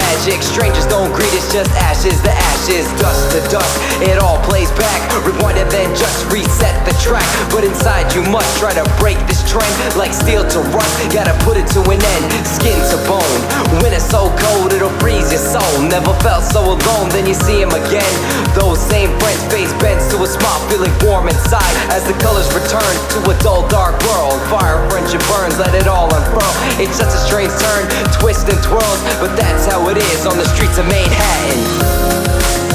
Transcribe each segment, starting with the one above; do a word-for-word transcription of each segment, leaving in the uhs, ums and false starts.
magic. Strangers don't greet, it's just ashes to ashes, dust to dust. It all plays back, rewind and then just reset the track. But inside you must try to break this trend, like steel to rust, gotta put it to an end, skin to bone. When it's so cold, it'll freeze your soul. Never felt so alone, then you see him again. Those same friends, face bends to a smile, feeling warm inside as the colors return to a dull, dark world. Fire, friendship burns, let it all unfurl. It's just a strange turn, twist and twirls, but that's how it is on the streets of Manhattan.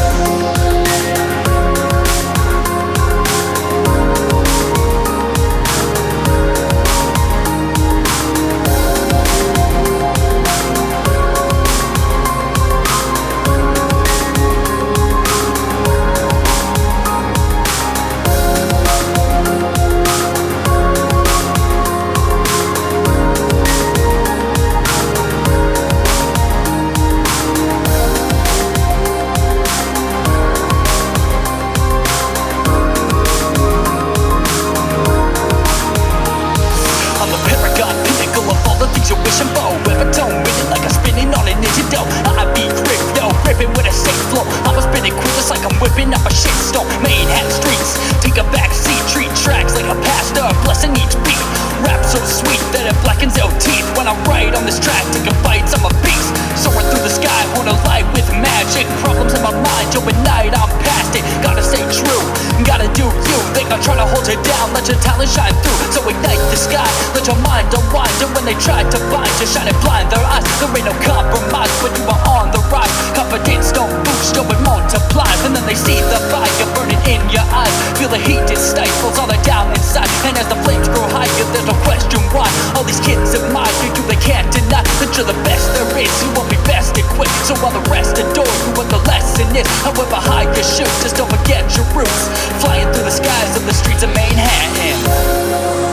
Wishing for ever don't winning like I'm spinning on a Nintendo. I be crypto, ripping with a safe flow. I'm spinning quick just like I'm whipping up a shitstorm. Manhattan streets, take a back seat, treat tracks like a pastor, blessing each beat. Rap so sweet that it blackens out teeth. When I write on this track, taking bites, I'm a beast. Soaring through the sky, on a light with magic. Problems in my mind, overnight I'm past it. Gotta stay true, gotta do you. Think I'm trying to hold it down, let your talent shine through. So ignite the sky, let your mind unwind. And when they try to find you, shining blind their eyes. There ain't no compromise when you are on the rise. Confidence don't boost, oh it multiplies. And then they see the fire burning in your eyes. Feel the heat, it stifles all the down inside. And as the flames grow higher, there's no question why all these kids admire you, they can't deny that you're the best there is. You won't be best equipped, so while the rest adore you, what the lesson is, however high you shoot, just don't forget your roots. Flying through the skies of the streets of Manhattan.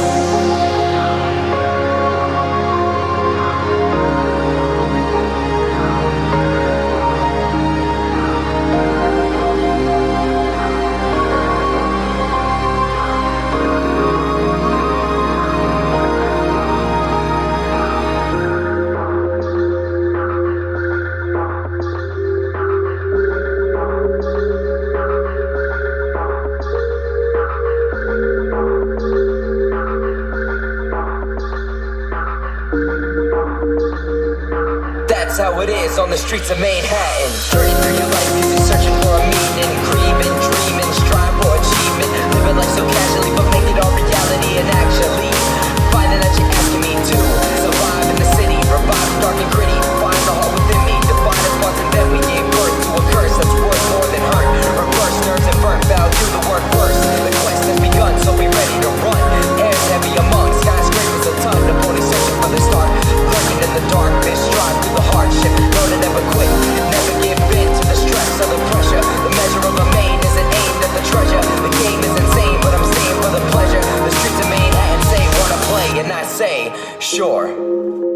That's how it is on the streets of Manhattan. Journey through your life, music searching for a meaning, grieving, dreaming, strive for achievement, living life so casually, but make it all reality and actually finding that you're asking me to survive in the city, revive the dark and gritty, find the heart within me, divide us once and then we gave birth to a curse that's worth more than hurt. Reverse nerves and burnt, bow do the work first. The quest has begun, so be ready to run. Air's heavy among skyscrapers, a ton of ponies searching for the start, lurking in the darkness, strive through the hardship, know to never quit, never give in to the stress or the pressure. The measure of a main isn't aimed at the treasure. The game is insane, but I'm staying for the pleasure. The streets of Manhattan say wanna play, and I say sure.